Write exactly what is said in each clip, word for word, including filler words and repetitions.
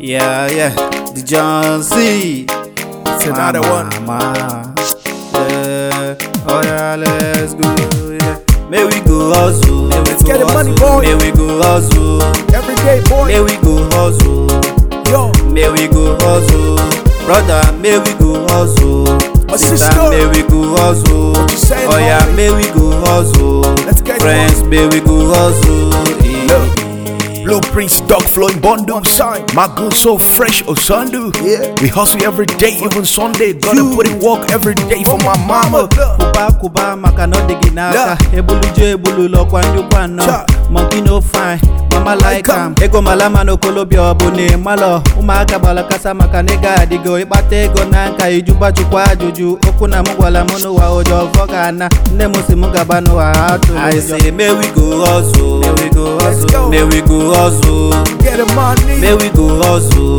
Yeah, yeah, the John C. It's another one. Mama. Yeah. Oh yeah, let's go. Yeah. May we go hustle. May we Let's go get the hustle. money, boy. May we go hustle. Everyday boy. May we go hustle. Yo, May we go hustle. Brother, may we go hustle. My Sister, sister. may we go hustle. What you saying, Oh yeah, homie? may we go hustle. Let's get it, Friends, may we go hustle. Eh. Look. Blueprints, dog flowing bundle sign. My goods so fresh, Osandu. Yeah. We hustle every day, even Sunday. Gotta put in work every day for my mama. Kuba kuba maka no digi naka. Ebulu je ebulu lo kwanju kwano. Cha. Monkey no fine, mama like am. Ego malama no kolobi obune malo. Umaka bala kasa maka nega digo. Ibate ego nanka ijuba chukwa juju. Okuna mugwala munu wa ojo vogana. Nde musi mugabano wa hatu. I say may we go hustle. May we go hustle. May we go hustle. Get the money. May we go hustle.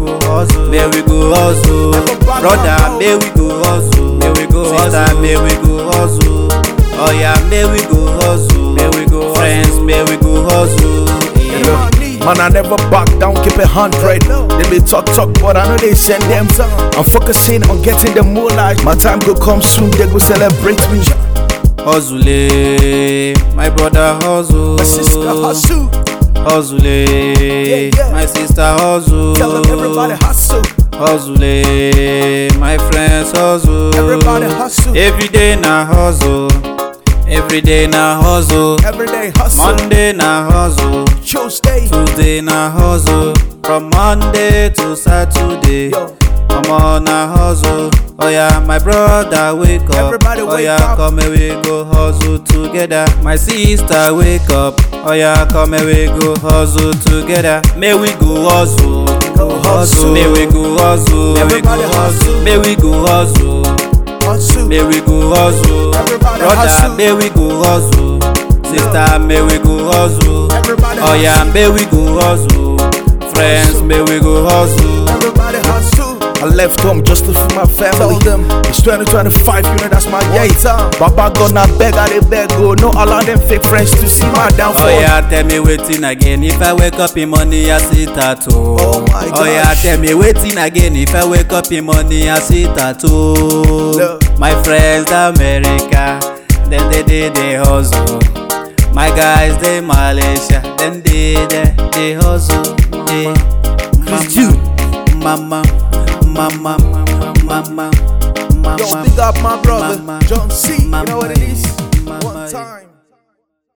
May we go hustle. Brother, may we go hustle. May we go hustle. May we go hustle. Oh yeah, may we go hustle. May we go friends. May we go hustle. Get the money. Man, I never back down, keep it hundred. They be talk talk, but I know they send them. I'm focusing on getting the moolah. My time go come soon, they go celebrate me. Hustle, eh, my brother hustle. My sister hustle. Hustle, eh, Yeah, yeah. my sister hustle. Tell them everybody hustle. Hustle, eh, my friends hustle. Everybody hustle. Every day na hustle. Every day na hustle. Everyday hustle. Monday na hustle. Tuesday. Tuesday na hustle. From Monday to Saturday. Yo. I'm on a hustle. Oh yeah, my brother wake up. Everybody oh wake yeah, up. come and we go hustle together. My sister wake up. Oh yeah, come and we go hustle together. May we go hustle. Go hustle. May we go hustle. May we go Everybody hustle. hustle. May we go hustle. Hustle. May we go hustle. Everybody Brother, hustle. may we go hustle. Sister, may we go hustle. Everybody Oh yeah, hustle. may we go hustle. Friends, Hustle. may we go hustle. Everybody hustle. I left home just to feed my family. Tell them. It's twenty twenty-five, you know that's my One year. time. Baba gonna beg, I dey beg, go. No allow them fake friends to see my downfall. Oh yeah, tell me waiting again. If I wake up in morning, I sit at home. Oh my Oh yeah, gosh. tell me waiting again. If I wake up in morning, I sit at home. Look. My friends, America, then they did they hustle. My guys, they Malaysia, then they they, they hustle. Hey. Chris Jude. Mama, mama, mama, mama. Yo, big up my brother, Mama. John C. You know what it is? Mama. One time.